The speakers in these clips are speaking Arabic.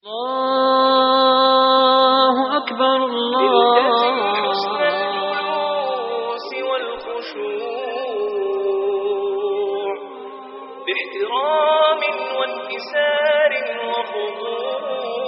الله أكبر الله. حسن الجلوس والخشوع باحترام وانكسار وخضوع.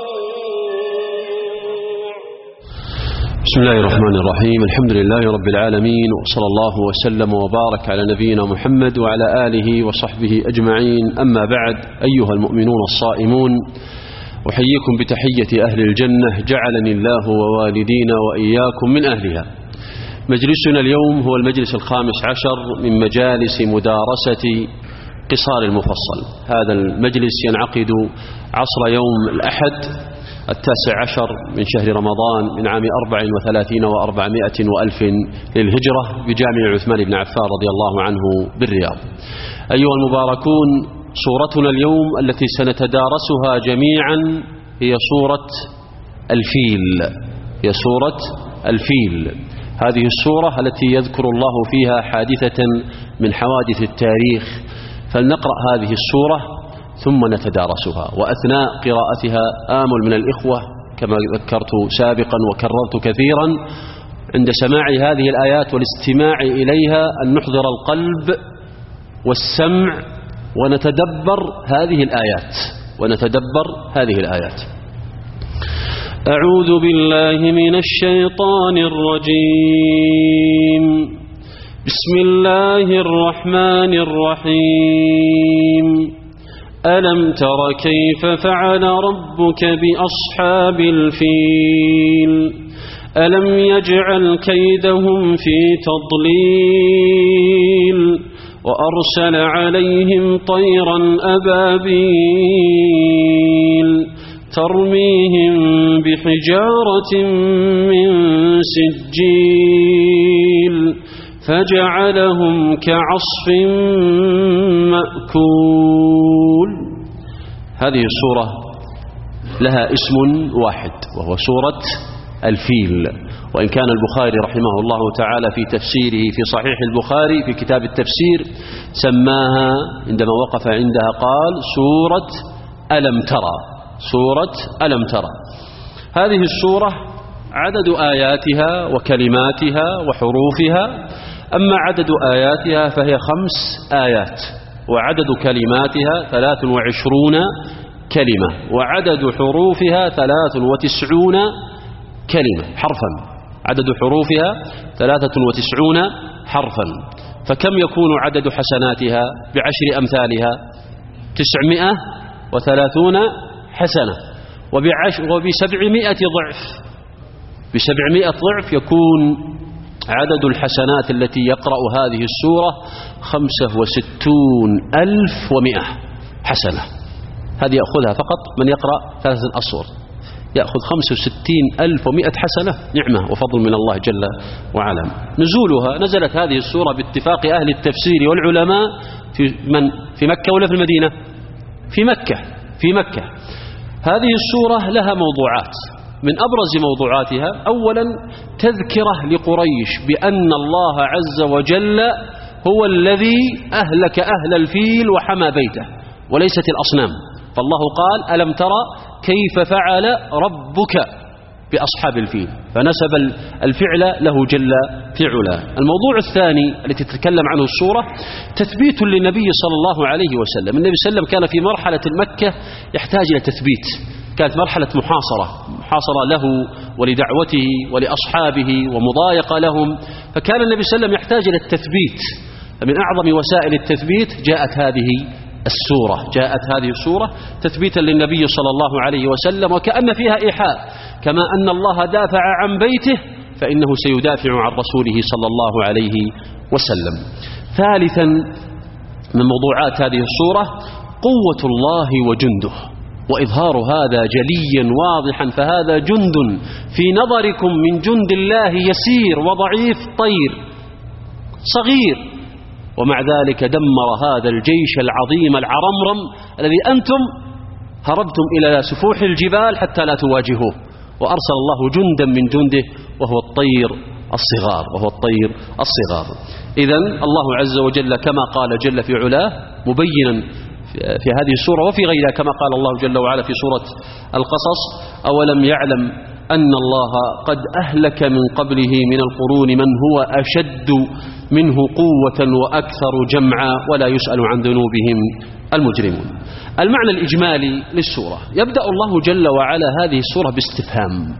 بسم الله الرحمن الرحيم. الحمد لله رب العالمين، وصلى الله وسلم وبارك على نبينا محمد وعلى آله وصحبه أجمعين. أما بعد، أيها المؤمنون الصائمون، أحييكم بتحية أهل الجنة، جعلني الله ووالدينا وإياكم من أهلها. مجلسنا اليوم هو المجلس 15 من مجالس مدارسة قصار المفصل. هذا المجلس ينعقد عصر يوم الأحد 19 من شهر رمضان من عام 34 و400 وألف للهجرة بجامع عثمان بن عفان رضي الله عنه بالرياض. أيها المباركون، صورتنا اليوم التي سنتدارسها جميعا هي صورة الفيل. هي صورة الفيل. هذه الصورة التي يذكر الله فيها حادثة من حوادث التاريخ. فلنقرأ هذه الصورة ثم نتدارسها، وأثناء قراءتها آمل من الإخوة كما ذكرت سابقا وكررت كثيرا عند سماع هذه الآيات والاستماع إليها أن نحضر القلب والسمع ونتدبر هذه الآيات. أعوذ بالله من الشيطان الرجيم. بسم الله الرحمن الرحيم. ألم تر كيف فعل ربك بأصحاب الفيل ألم يجعل كيدهم في تضليل وأرسل عليهم طيرا أبابيل ترميهم بحجارة من سجيل فجعلهم كعصف مأكول. هذه السورة لها اسم واحد وهو سورة الفيل، وإن كان البخاري رحمه الله تعالى في تفسيره في صحيح البخاري في كتاب التفسير سماها عندما وقف عندها قال سورة ألم ترى. سورة ألم ترى. هذه السورة عدد آياتها وكلماتها وحروفها. أما عدد آياتها فهي 5 آيات، وعدد كلماتها 23 كلمة، وعدد حروفها 93 كلمة حرفا. عدد حروفها 93 حرفا. فكم يكون عدد حسناتها ب10 أمثالها؟ 930 حسنة، وب700 ضعف. ب700 ضعف يكون عدد الحسنات التي يقرأ هذه السورة 65,100 حسنة. هذه يأخذها فقط من يقرأ 3 أسور، يأخذ 65,100 حسنة. نعمة وفضل من الله جل وعلا. نزولها، نزلت هذه السورة باتفاق أهل التفسير والعلماء في مكة ولا في المدينة؟ في مكة. هذه السورة لها موضوعات. من أبرز موضوعاتها أولا تذكرة لقريش بأن الله عز وجل هو الذي أهلك أهل الفيل وحمى بيته وليست الأصنام. فالله قال ألم ترى كيف فعل ربك بأصحاب الفيل، فنسب الفعل له جل في علاه. الموضوع الثاني التي تتكلم عنه السورة تثبيت للنبي صلى الله عليه وسلم. النبي صلى الله عليه وسلم كان في مرحلة مكة يحتاج إلى تثبيت، كانت مرحلة محاصرة له ولدعوته ولأصحابه ومضايقة لهم، فكان النبي صلى الله عليه وسلم يحتاج إلى التثبيت. فمن أعظم وسائل التثبيت جاءت هذه السورة تثبيتا للنبي صلى الله عليه وسلم، وكأن فيها إيحاء كما أن الله دافع عن بيته فإنه سيدافع عن رسوله صلى الله عليه وسلم. ثالثا من موضوعات هذه السورة قوة الله وجنده، وإظهار هذا جليا واضحا. فهذا جند في نظركم من جند الله يسير وضعيف طير صغير، ومع ذلك دمر هذا الجيش العظيم العرمرم الذي أنتم هربتم إلى سفوح الجبال حتى لا تواجهوه، وأرسل الله جندا من جنده وهو الطير الصغار. إذن الله عز وجل كما قال جل في علاه مبينا في هذه السورة وفي غيرها، كما قال الله جل وعلا في سورة القصص: أولم يعلم أن الله قد أهلك من قبله من القرون من هو أشد منه قوة وأكثر جمعا ولا يسأل عن ذنوبهم المجرمون. المعنى الإجمالي للسورة: يبدأ الله جل وعلا هذه السورة باستفهام،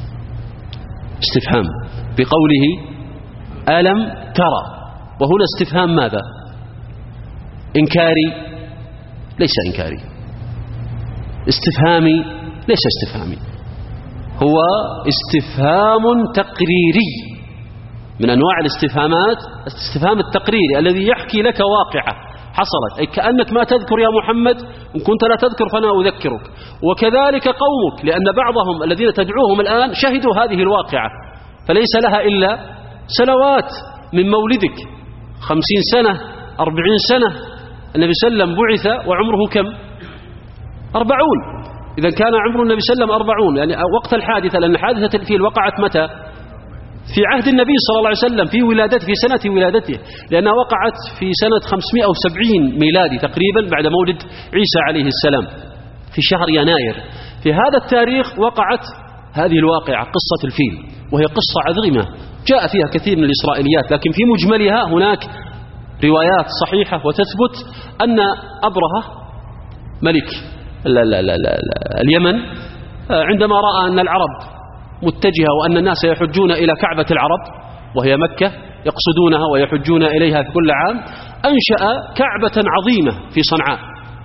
بقوله ألم ترى، وهنا استفهام ماذا؟ إنكاري؟ ليس إنكاري. استفهامي؟ ليس استفهامي، هو استفهام تقريري من أنواع الاستفهامات، الاستفهام التقريري الذي يحكي لك واقعة حصلت، أي كأنك ما تذكر يا محمد، إن كنت لا تذكر فأنا أذكرك، وكذلك قومك، لأن بعضهم الذين تدعوهم الآن شهدوا هذه الواقعة، فليس لها إلا سنوات من مولدك، 50 سنة 40 سنة. النبي صلى الله عليه وسلم بعث وعمره كم؟ 40. إذا كان عمر النبي صلى الله عليه وسلم 40 يعني وقت الحادثة، لأن حادثة الفيل وقعت متى؟ في عهد النبي صلى الله عليه وسلم، في ولادته، في سنة ولادته، لأنها وقعت في سنة 570 ميلادي تقريبا بعد مولد عيسى عليه السلام في شهر يناير. في هذا التاريخ وقعت هذه الواقعة، قصة الفيل، وهي قصة عظيمة جاء فيها كثير من الإسرائيليات، لكن في مجملها هناك روايات صحيحة وتثبت أن أبرهة ملك اليمن عندما رأى أن العرب متجهة وأن الناس يحجون إلى كعبة العرب وهي مكة، يقصدونها ويحجون إليها في كل عام، أنشأ كعبة عظيمة في صنعاء،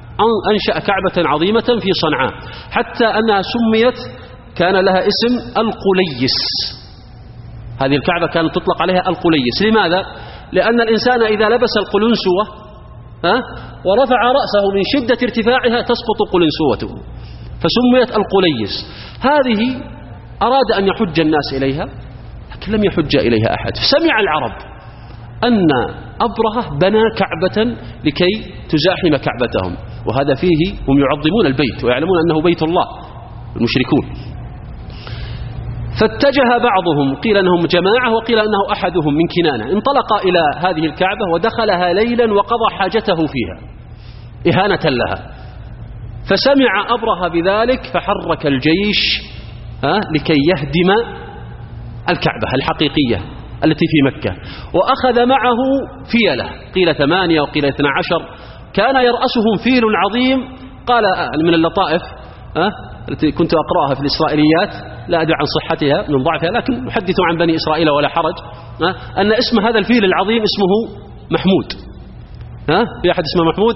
حتى أنها سميت، كان لها اسم القليس. هذه الكعبة كانت تطلق عليها القليس. لماذا؟ لأن الإنسان إذا لبس القلنسوة ورفع رأسه من شدة ارتفاعها تسقط قلنسوته، فسميت القليس. هذه أراد أن يحج الناس إليها، لكن لم يحج إليها أحد. فسمع العرب أن أبرهة بنى كعبة لكي تزاحم كعبتهم، وهذا فيه هم يعظمون البيت ويعلمون أنه بيت الله المشركون. فاتجه بعضهم، قيل أنهم جماعة وقيل أنه أحدهم من كنانة، انطلق إلى هذه الكعبة ودخلها ليلا وقضى حاجته فيها إهانة لها. فسمع أبرهة بذلك فحرك الجيش لكي يهدم الكعبة الحقيقية التي في مكة، وأخذ معه فيلة، قيل 8 وقيل 12، كان يرأسهم فيل عظيم. قال من اللطائف التي كنت أقرأها في الإسرائيليات، لا أدري عن صحتها من ضعفها، لكن نحدث عن بني إسرائيل ولا حرج، أن اسم هذا الفيل العظيم اسمه محمود. في أحد اسمه محمود؟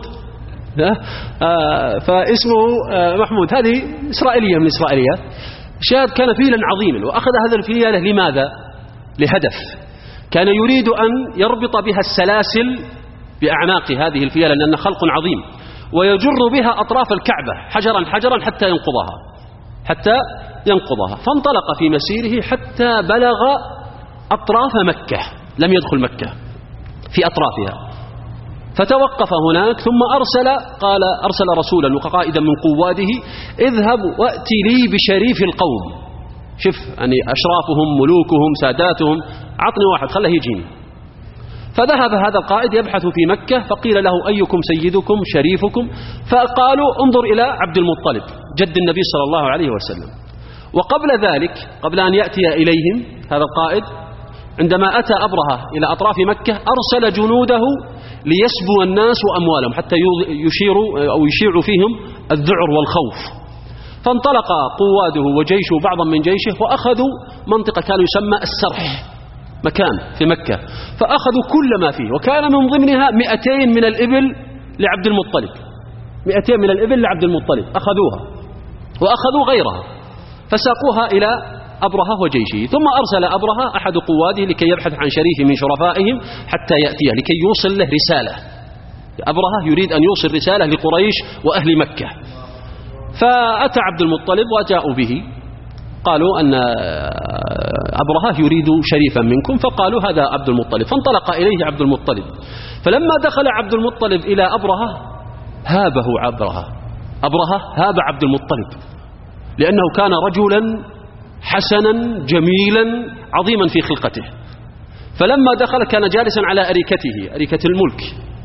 فاسمه محمود، هذه إسرائيلية من الإسرائيليات. شاهد كان فيلا عظيما، وأخذ هذا الفيل لماذا؟ لهدف، كان يريد أن يربط بها السلاسل بأعناق هذه الفيلة، لأن خلق عظيم، ويجر بها أطراف الكعبة حجرا حجرا حتى ينقضها. فانطلق في مسيره حتى بلغ أطراف مكة، لم يدخل مكة، في أطرافها، فتوقف هناك، ثم أرسل رسولا وقائدا من قواده: اذهب وأتي لي بشريف القوم. شوف يعني أشرافهم، ملوكهم، ساداتهم، عطني واحد خله يجيني. فذهب هذا القائد يبحث في مكة، فقيل له: أيكم سيدكم شريفكم؟ فقالوا: انظر إلى عبد المطلب جد النبي صلى الله عليه وسلم. وقبل ذلك، قبل أن يأتي إليهم هذا القائد، عندما أتى أبرهة إلى أطراف مكة أرسل جنوده ليسبوا الناس وأموالهم حتى يشيعوا فيهم الذعر والخوف. فانطلق قواده وجيشه بعضا من جيشه، وأخذوا منطقة كان يسمى السرح، مكان في مكة، فأخذوا كل ما فيه، وكان من ضمنها 200 من الإبل لعبد المطلب، 200 من الإبل لعبد المطلب أخذوها، وأخذوا غيرها فساقوها إلى أبرهة وجيشه. ثم أرسل أبرهة أحد قواده لكي يبحث عن شريف من شرفائهم حتى يأتيه، لكي يوصل له رسالة. أبرهة يريد أن يوصل رسالة لقريش وأهل مكة. فأتى عبد المطلب وجاءوا به، قالوا أن أبرهة يريد شريفا منكم، فقالوا هذا عبد المطلب. فانطلق إليه عبد المطلب، فلما دخل عبد المطلب إلى أبرهة هابه أبرهة هاب عبد المطلب، لأنه كان رجلا حسنا جميلا عظيما في خلقته. فلما دخل كان جالسا على أريكته، أريكة الملك،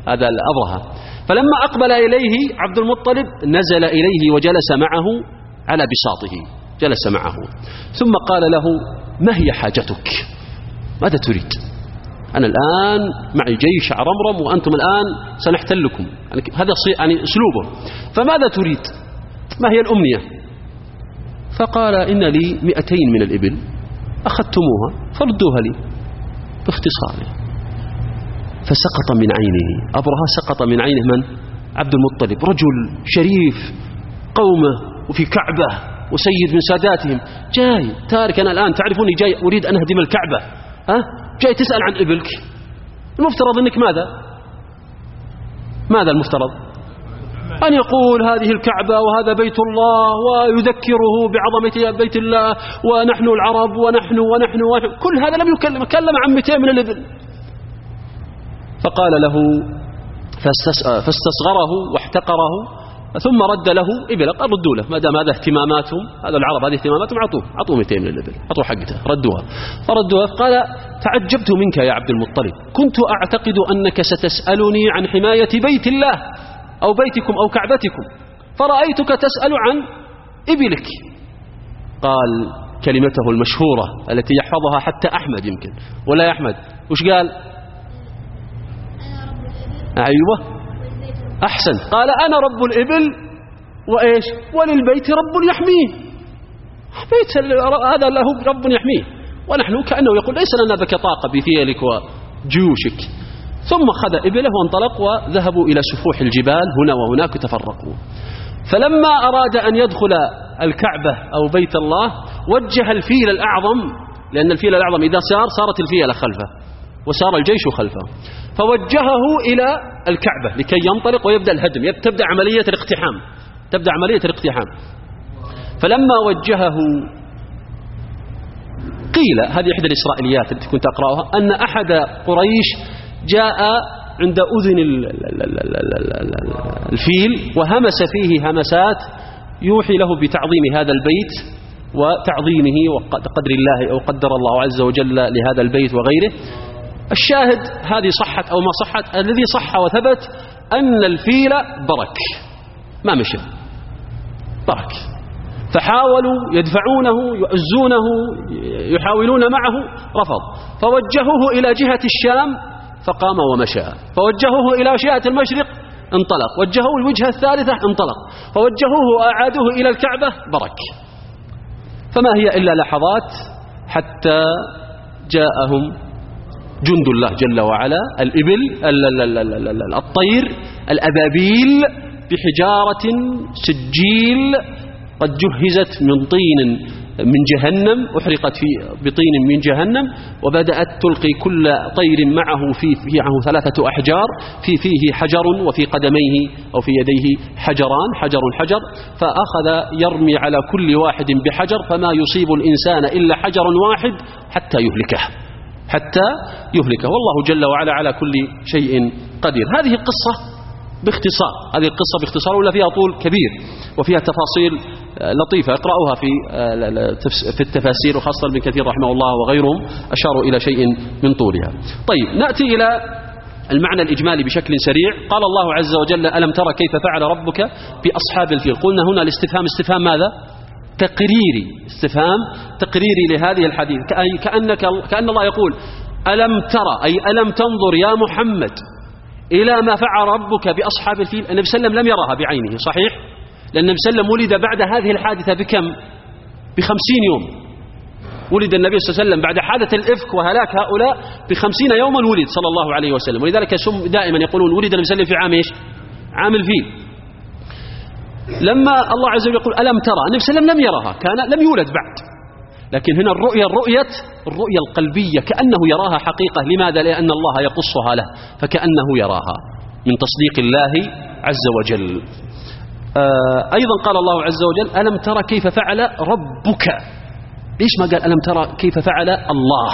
هذا الأبرهة. فلما أقبل إليه عبد المطلب نزل إليه وجلس معه على بساطه، جلس معه، ثم قال له: ما هي حاجتك؟ ماذا تريد؟ أنا الآن معي جيش عرمرم وأنتم الآن سنحتلكم. هذا يعني أسلوبه. فماذا تريد؟ ما هي الأمنية؟ فقال: إن لي 200 من الإبل أخذتموها فردوها لي باختصار. فسقط من عينه أبرهة، سقط من عينه من؟ عبد المطلب، رجل شريف قومه وفي كعبة وسيد من ساداتهم، جاي تارك. أنا الآن تعرفوني جاي أريد أن أهدم الكعبة، جاي تسأل عن إبلك. المفترض أنك ماذا المفترض؟ أن يقول هذه الكعبة وهذا بيت الله، ويذكره بعظمة بيت الله، ونحن العرب ونحن كل هذا لم يكلم، كلم عن 200 من الإبل. فقال له فاستصغره واحتقره، ثم رد له إبل. قال: ردوا له، ما دام هذا اهتماماتهم، هذا العرب هذه اهتماماتهم، أعطوه 200 من الإبل، أعطوه حقته، ردوها. فردوها. قال: تعجبت منك يا عبد المطلب، كنت أعتقد أنك ستسألني عن حماية بيت الله أو بيتكم أو كعبتكم، فرأيتك تسأل عن إبلك. قال كلمته المشهورة التي يحفظها حتى أحمد يمكن، ولا يا أحمد وش قال؟ أيوة أحسن، قال: أنا رب الإبل وإيش؟ وللبيت رب يحميه. بيت هذا له رب يحميه، ونحن كأنه يقول: ليس لنا بك طاقة بفيلك وجيوشك. ثم خذ إبله وانطلق، وذهبوا إلى سفوح الجبال هنا وهناك تفرقوا. فلما أراد أن يدخل الكعبة أو بيت الله وجه الفيل الأعظم، لأن الفيل الأعظم إذا صارت الفيلة خلفه وسار الجيش خلفه، فوجهه إلى الكعبة لكي ينطلق ويبدأ الهدم، تبدأ عملية الاقتحام. فلما وجهه، قيل هذه إحدى الإسرائيليات التي كنت أقرأها، أن أحد قريش جاء عند أذن الفيل وهمس فيه همسات يوحي له بتعظيم هذا البيت وتعظيمه وقدر الله أو قدر الله عز وجل لهذا البيت وغيره. الشاهد هذه صحت أو ما صحت، الذي صح وثبت أن الفيل برك، ما مشى، برك. فحاولوا يدفعونه يؤزونه يحاولون معه، رفض. فوجهوه إلى جهة الشام فقام ومشى، فوجهوه إلى جهة المشرق انطلق، وجهوه الوجهة الثالثة انطلق، فوجهوه وأعادوه إلى الكعبة برك. فما هي إلا لحظات حتى جاءهم جند الله جل وعلا، الإبل الطير الأبابيل بحجارة سجيل قد جهزت من طين من جهنم، أحرقت بطين من جهنم، وبدأت تلقي كل طير معه فيه 3 أحجار، فيه حجر وفي قدميه أو في يديه حجران، حجر، فأخذ يرمي على كل واحد بحجر، فما يصيب الإنسان إلا حجر واحد حتى يهلكه، والله جل وعلا على كل شيء قدير. هذه القصة باختصار، ولا فيها طول كبير وفيها تفاصيل لطيفة، اقرأوها في التفاسير، وخاصة ابن كثير رحمه الله وغيرهم أشاروا إلى شيء من طولها. طيب، نأتي إلى المعنى الإجمالي بشكل سريع. قال الله عز وجل: ألم ترى كيف فعل ربك بأصحاب الفيل؟ قلنا هنا الاستفهام استفهام ماذا؟ تقريري، استفهام تقريري لهذه الحديث، كأن الله يقول: ألم ترى، أي ألم تنظر يا محمد إلى ما فعل ربك بأصحاب الفيل. النبي صلى الله عليه وسلم لم يرها بعينه، صحيح؟ لأن النبي صلى الله عليه وسلم ولد بعد هذه الحادثة بكم؟ ب50 يوم. ولد النبي صلى الله عليه وسلم بعد حادثة الإفك وهلاك هؤلاء ب50 يوما ولد صلى الله عليه وسلم، ولذلك دائما يقولون ولد النبي صلى الله عليه وسلم في عام إيش؟ عام الفيل. لما الله عز وجل يقول ألم ترى، النبي صلى الله عليه وسلم لم يرها، لم يولد بعد، لكن هنا الرؤية القلبية كأنه يراها حقيقة. لماذا؟ لأن الله يقصها له، فكأنه يراها من تصديق الله عز وجل. أيضا قال الله عز وجل: ألم ترى كيف فعل ربك. ليش ما قال ألم ترى كيف فعل الله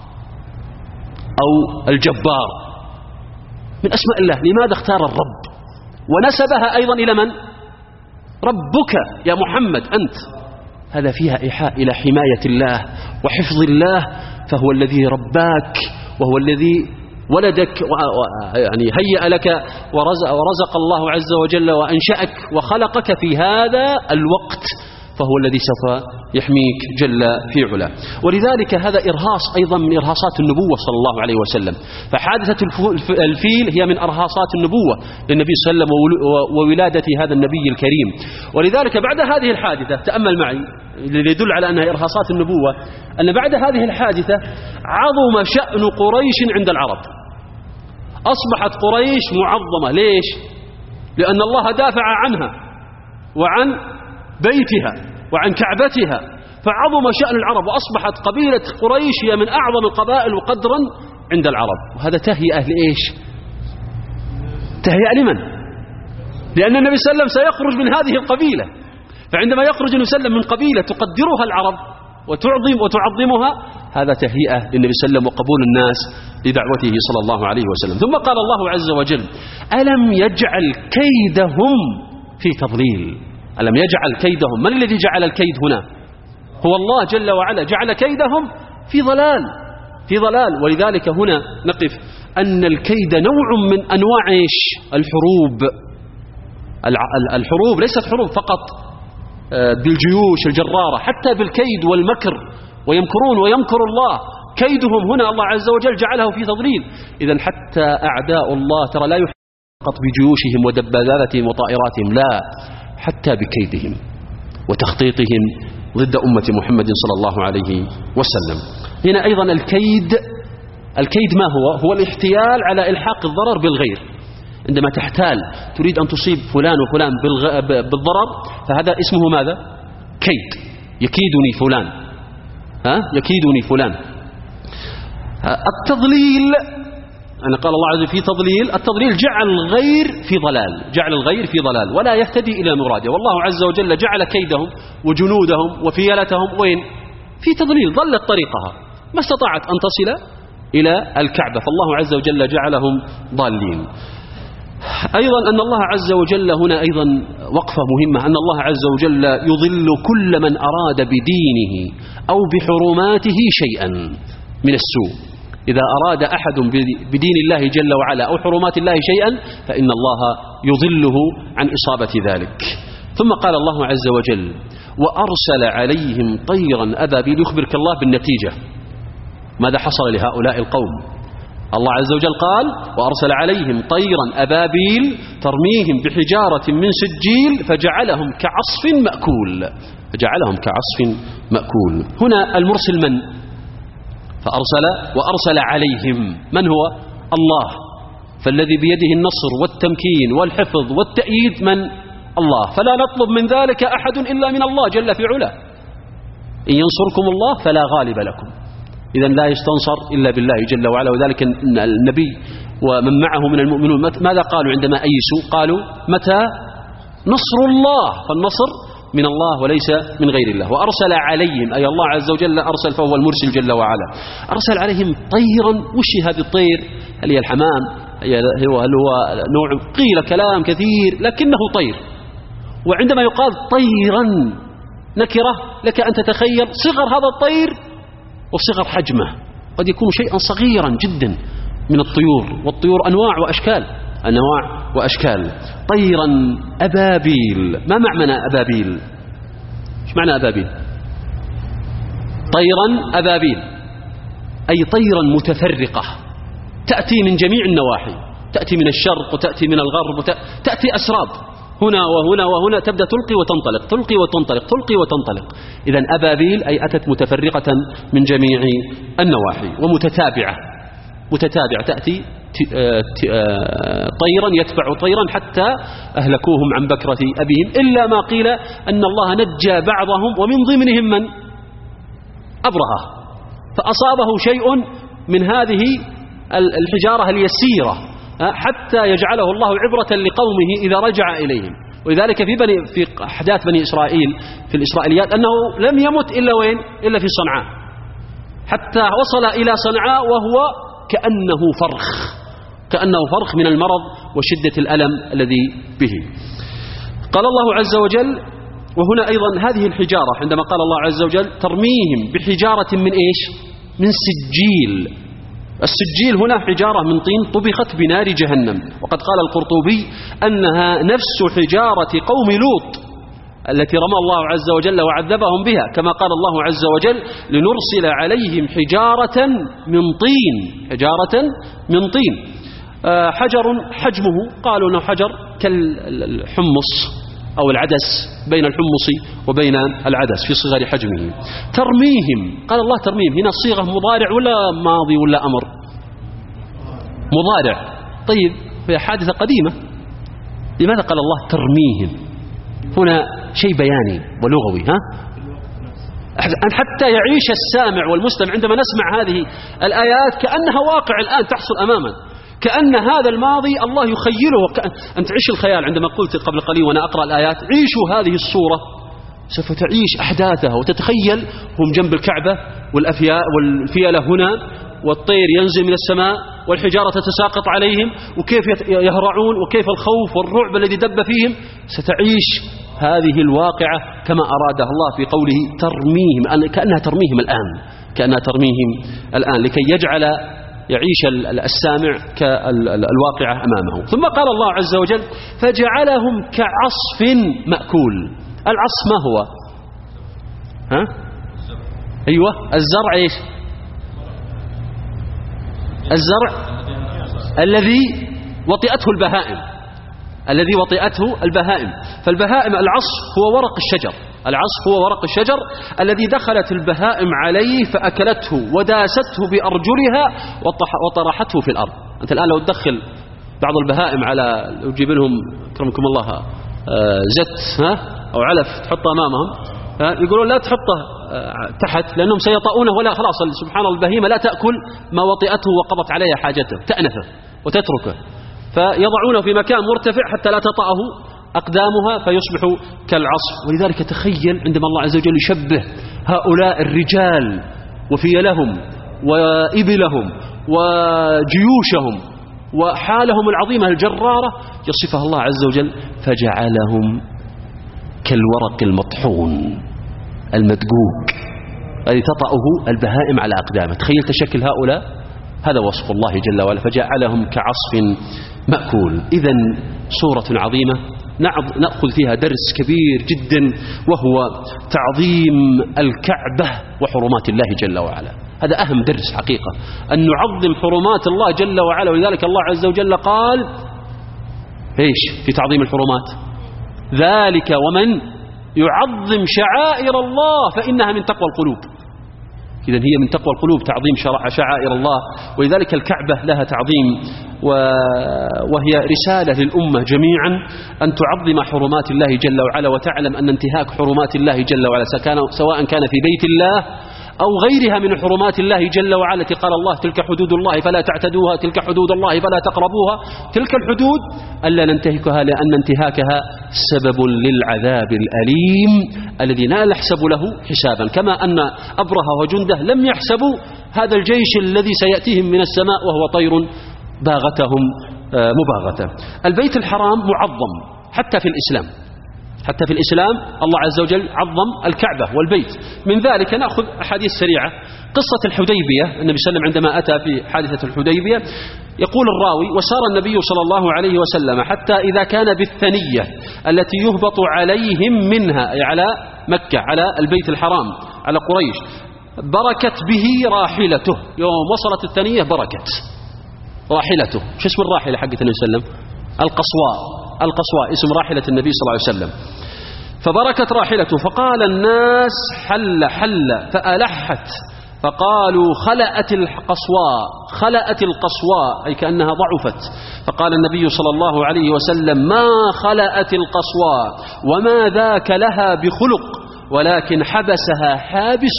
أو الجبار؟ من أسماء الله، لماذا اختار الرب ونسبها أيضا إلى من؟ ربك يا محمد أنت. هذا فيها إيحاء إلى حماية الله وحفظ الله، فهو الذي رباك وهو الذي ولدك يعني هيأ لك ورزق الله عز وجل وأنشأك وخلقك في هذا الوقت، فهو الذي سوف يحميك جل في علاه. ولذلك هذا إرهاص أيضا من إرهاصات النبوة صلى الله عليه وسلم. فحادثة الفيل هي من إرهاصات النبوة للنبي صلى الله عليه وسلم وولادة هذا النبي الكريم. ولذلك بعد هذه الحادثة، تأمل معي اللي يدل على أنها إرهاصات النبوة، أن بعد هذه الحادثة عظم شأن قريش عند العرب. أصبحت قريش معظمة. ليش؟ لأن الله دافع عنها وعن بيتها وعن كعبتها، فعظم شأن العرب، وأصبحت قبيلة قريش هي من أعظم القبائل قدرا عند العرب. وهذا تهيئة لإيش؟ تهيئة لمن؟ لأن النبي صلى الله عليه وسلم سيخرج من هذه القبيلة، فعندما يخرج النبي صلى الله عليه وسلم من قبيلة تقدرها العرب وتعظمها، هذا تهيئة للنبي صلى الله عليه وسلم وقبول الناس لدعوته صلى الله عليه وسلم. ثم قال الله عز وجل: ألم يجعل كيدهم في تضليل. ألم يجعل كيدهم، من الذي جعل الكيد هنا؟ هو الله جل وعلا، جعل كيدهم في ضلال. ولذلك هنا نقف أن الكيد نوع من أنواع الحروب ليست حروب فقط بالجيوش الجرارة، حتى بالكيد والمكر، ويمكرون ويمكر الله. كيدهم هنا الله عز وجل جعله في تضليل. إذن حتى أعداء الله ترى لا يحيطون فقط بجيوشهم ودباباتهم وطائراتهم، لا، حتى بكيدهم وتخطيطهم ضد أمة محمد صلى الله عليه وسلم. هنا أيضا الكيد ما هو الاحتيال على إلحاق الضرر بالغير. عندما تحتال تريد أن تصيب فلان وفلان بالضرر، فهذا اسمه ماذا؟ كيد. يكيدني فلان. التضليل، أنا قال الله عز وجل في تضليل. التضليل جعل الغير في ضلال ولا يهتدي إلى مراده. والله عز وجل جعل كيدهم وجنودهم وفيلتهم وين؟ في تضليل، ضلت طريقها، ما استطاعت أن تصل إلى الكعبة، فالله عز وجل جعلهم ضالين. أيضا أن الله عز وجل هنا أيضا وقفة مهمة، أن الله عز وجل يضل كل من أراد بدينه أو بحرماته شيئا من السوء. إذا أراد أحد بدين الله جل وعلا أو حرمات الله شيئا، فإن الله يضله عن إصابة ذلك. ثم قال الله عز وجل: وأرسل عليهم طيرا أبابيل. يخبرك الله بالنتيجة، ماذا حصل لهؤلاء القوم. الله عز وجل قال: وأرسل عليهم طيرا أبابيل ترميهم بحجارة من سجيل فجعلهم كعصف مأكول. هنا المرسل من؟ وأرسل عليهم، من هو؟ الله. فالذي بيده النصر والتمكين والحفظ والتأييد من؟ الله. فلا نطلب من ذلك أحد إلا من الله جل في علاه. إن ينصركم الله فلا غالب لكم. إذن لا يستنصر إلا بالله جل وعلا. وذلك النبي ومن معه من المؤمنون ماذا قالوا عندما أيسوا؟ قالوا: متى نصر الله؟ فالنصر من الله وليس من غير الله. وأرسل عليهم، أي الله عز وجل أرسل، فهو المرسل جل وعلا. أرسل عليهم طيرا. وش هذه الطير؟ هل هي الحمام؟ هل هو نوع؟ قيل كلام كثير، لكنه طير. وعندما يقال طيرا نكرة، لك أن تتخيل صغر هذا الطير وصغر حجمه، قد يكون شيئا صغيرا جدا من الطيور. والطيور أنواع وأشكال. طيرا أبابيل. ما معنى أبابيل؟ ايش معنى أبابيل؟ طيرا أبابيل أي طيرا متفرقة، تأتي من جميع النواحي، تأتي من الشرق وتأتي من الغرب تأتي أسراب هنا وهنا وهنا، تبدأ تلقي وتنطلق. إذن أبابيل أي أتت متفرقة من جميع النواحي ومتتابعة تأتي طيرا يتبع طيرا حتى أهلكوهم عن بكرة أبيهم، إلا ما قيل أن الله نجى بعضهم ومن ضمنهم من؟ أبرهة، فأصابه شيء من هذه الحجارة اليسيرة حتى يجعله الله عبرة لقومه إذا رجع إليهم. ولذلك في أحداث بني إسرائيل في الإسرائيليات أنه لم يمت إلا وين؟ إلا في صنعاء، حتى وصل إلى صنعاء وهو كأنه فرخ من المرض وشدة الألم الذي به. قال الله عز وجل، وهنا أيضا هذه الحجارة عندما قال الله عز وجل ترميهم بحجارة من إيش؟ من سجيل. السجيل هنا حجارة من طين طبخت بنار جهنم. وقد قال القرطبي أنها نفس حجارة قوم لوط التي رمى الله عز وجل وعذبهم بها، كما قال الله عز وجل لنرسل عليهم حجارة من طين. حجارة من طين. حجر حجمه قالوا أنه حجر كالحمص أو العدس، بين الحمص وبين العدس في صغر حجمه. ترميهم، قال الله ترميهم هنا صيغة مضارع ولا ماضي ولا أمر؟ مضارع. طيب هي حادثة قديمة، لماذا قال الله ترميهم؟ هنا شيء بياني ولغوي، أن حتى يعيش السامع والمستمع عندما نسمع هذه الآيات كأنها واقع الآن تحصل أمامنا، كأن هذا الماضي الله يخيله. أن تعيش الخيال. عندما قلت قبل قليل وأنا أقرأ الآيات عيشوا هذه الصورة، سوف تعيش أحداثها وتتخيل هم جنب الكعبة والفيلة هنا، والطير ينزل من السماء والحجارة تتساقط عليهم، وكيف يهرعون وكيف الخوف والرعب الذي دب فيهم. ستعيش هذه الواقعة كما أرادها الله في قوله ترميهم، كأنها ترميهم الآن، كأنها ترميهم الآن، لكي يجعل يعيش السامع كالواقعة أمامه. ثم قال الله عز وجل فجعلهم كعصف مأكول. العصف ما هو؟ أيوة الزرع. إيش الزرع؟ الذي وطئته البهائم، الذي وطئته البهائم. فالبهائم العصف هو ورق الشجر، العصف هو ورق الشجر الذي دخلت البهائم عليه فأكلته وداسته بأرجلها وطرحته في الأرض. أنت الآن لو تدخل بعض البهائم على، لو تجيب لهم أكرمكم الله زت أو علف تحطه أمامهم، يقولون لا تحطه تحت لأنهم سيطؤونه، ولا خلاص سبحان الله البهيمة لا تأكل ما وطئته وقضت عليها حاجته، تأنفه وتتركه، فيضعونه في مكان مرتفع حتى لا تطأه أقدامها فيصبح كالعصف. ولذلك تخيل عندما الله عز وجل يشبه هؤلاء الرجال وفيلهم وإبلهم وجيوشهم وحالهم العظيمة الجرارة، يصفها الله عز وجل فجعلهم كالورق المطحون المدقوق الذي تطأه البهائم على أقدامه. تخيل تشكل هؤلاء، هذا وصف الله جل وعلا فجعلهم كعصف مأكول. إذن سورة عظيمة نأخذ فيها درس كبير جدا، وهو تعظيم الكعبة وحرمات الله جل وعلا. هذا أهم درس حقيقة، أن نعظم حرمات الله جل وعلا. ولذلك الله عز وجل قال إيش في تعظيم الحرمات؟ ذلك ومن يعظم شعائر الله فإنها من تقوى القلوب. إذن هي من تقوى القلوب تعظيم شعائر الله. ولذلك الكعبة لها تعظيم، وهي رسالة للأمة جميعا أن تعظم حرمات الله جل وعلا، وتعلم أن انتهاك حرمات الله جل وعلا سواء كان في بيت الله أو غيرها من حرمات الله جل وعلا. قال الله تلك حدود الله فلا تعتدوها، تلك حدود الله فلا تقربوها. تلك الحدود ألا ننتهكها، لأن انتهاكها سبب للعذاب الأليم الذي لا نحسب له حسابا، كما أن أبرهة وجنده لم يحسبوا هذا الجيش الذي سيأتيهم من السماء وهو طير باغتهم مباغته. البيت الحرام معظم حتى في الإسلام، حتى في الإسلام الله عز وجل عظم الكعبة والبيت. من ذلك نأخذ أحاديث سريعة. قصة الحديبية، النبي صلى الله عليه وسلم عندما أتى في حادثة الحديبية يقول الراوي وسار النبي صلى الله عليه وسلم حتى إذا كان بالثنية التي يهبط عليهم منها، أي على مكة، على البيت الحرام، على قريش، بركت به راحلته. يوم وصلت الثنية بركت راحلته. شو اسم الراحلة حقة النبي صلى الله عليه وسلم؟ القصواء اسم راحلة النبي صلى الله عليه وسلم. فبركت راحلته فقال الناس حل فألحت، فقالوا خلأت القصواء أي كأنها ضعفت. فقال النبي صلى الله عليه وسلم ما خلأت القصواء وما ذاك لها بخلق، ولكن حبسها حابس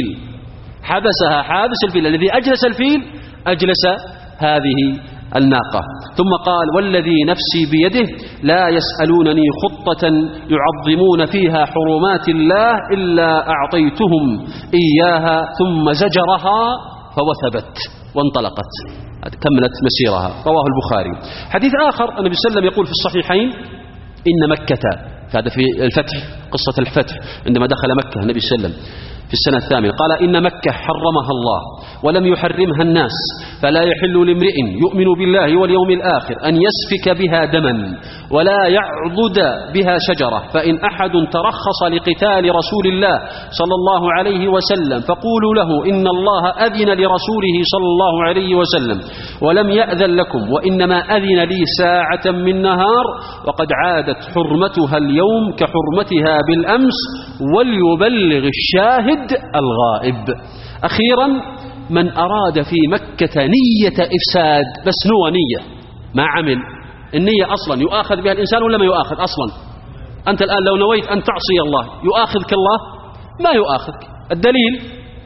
الفيل الذي أجلس الفيل أجلس هذه الناقة. ثم قال والذي نفسي بيده لا يسألونني خطة يعظمون فيها حرمات الله إلا أعطيتهم إياها. ثم زجرها فوثبت وانطلقت، كملت مسيرها. رواه البخاري. حديث آخر النبي صلى الله عليه وسلم يقول في الصحيحين إن مكة، هذا في الفتح، قصة الفتح عندما دخل مكة النبي صلى الله عليه وسلم، في السنة الثامنة قال إن مكة حرمها الله ولم يحرمها الناس، فلا يحل لامرئ يؤمن بالله واليوم الآخر أن يسفك بها دما ولا يعضد بها شجرة، فإن أحد ترخص لقتال رسول الله صلى الله عليه وسلم فقولوا له إن الله أذن لرسوله صلى الله عليه وسلم ولم يأذن لكم، وإنما أذن لي ساعة من نهار وقد عادت حرمتها اليوم كحرمتها بالأمس، وليبلغ الشاهد الغائب. أخيرا من أراد في مكة نية إفساد، بس نوى نية ما عمل، النية أصلا يؤاخذ بها الإنسان ولا ما يؤاخذ أصلا؟ أنت الآن لو نويت أن تعصي الله يؤاخذك الله؟ ما يؤاخذك. الدليل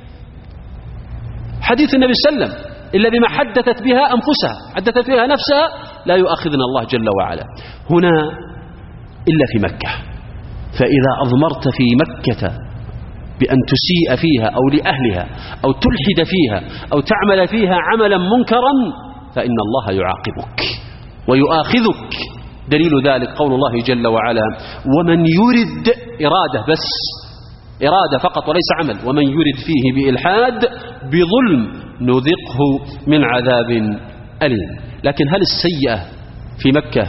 حديث النبي صلى الله عليه وسلم إلا بما حدثت بها أنفسها، حدثت بها نفسها لا يؤاخذنا الله جل وعلا. هنا إلا في مكة، فإذا أضمرت في مكة بأن تسيء فيها أو لأهلها أو تلحد فيها أو تعمل فيها عملا منكرا فإن الله يعاقبك ويؤاخذك. دليل ذلك قول الله جل وعلا ومن يرد إرادة، بس إرادة فقط وليس عمل، ومن يرد فيه بإلحاد بظلم نذقه من عذاب أليم. لكن هل السيئة في مكة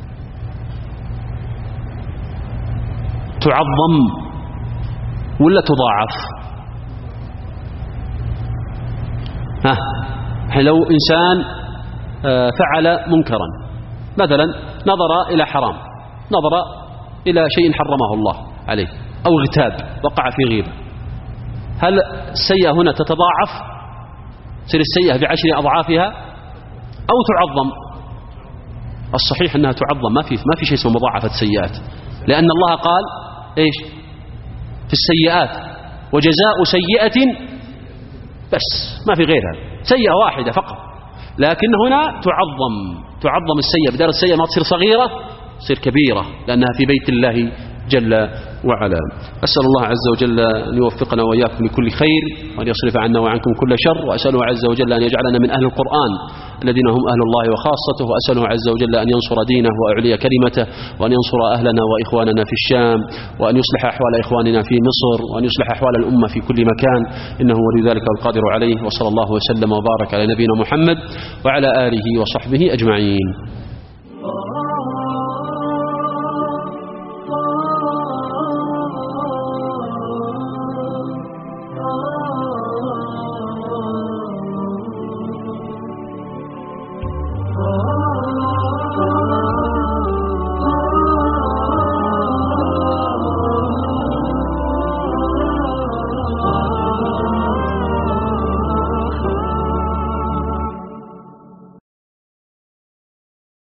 تعظم ولا تضاعف؟ لو إنسان فعل منكرا مثلا، نظر إلى حرام، نظر إلى شيء حرمه الله عليه، أو اغتاب، وقع في غيبة، هل السيئة هنا تتضاعف؟ تصير السيئة ب10 أضعافها أو تعظم؟ الصحيح أنها تعظم، ما في شيء اسمه مضاعفة السيئات، لأن الله قال إيش في السيئات وجزاء سيئة، بس ما في غيرها، سيئة واحدة فقط. لكن هنا تعظم السيئة، بدل السيئة ما تصير صغيرة تصير كبيرة، لأنها في بيت الله جل وعلا. أسأل الله عز وجل أن يوفقنا وإياكم لكل خير، وأن يصرف عنا وعنكم كل شر، وأسأله عز وجل أن يجعلنا من أهل القرآن الذين هم أهل الله وخاصته، وأسأله عز وجل أن ينصر دينه ويعلي كلمته، وأن ينصر أهلنا وإخواننا في الشام، وأن يصلح أحوال إخواننا في مصر، وأن يصلح أحوال الأمة في كل مكان، إنه ولي ذلك القادر عليه. وصلى الله وسلم وبارك على نبينا محمد وعلى آله وصحبه أجمعين.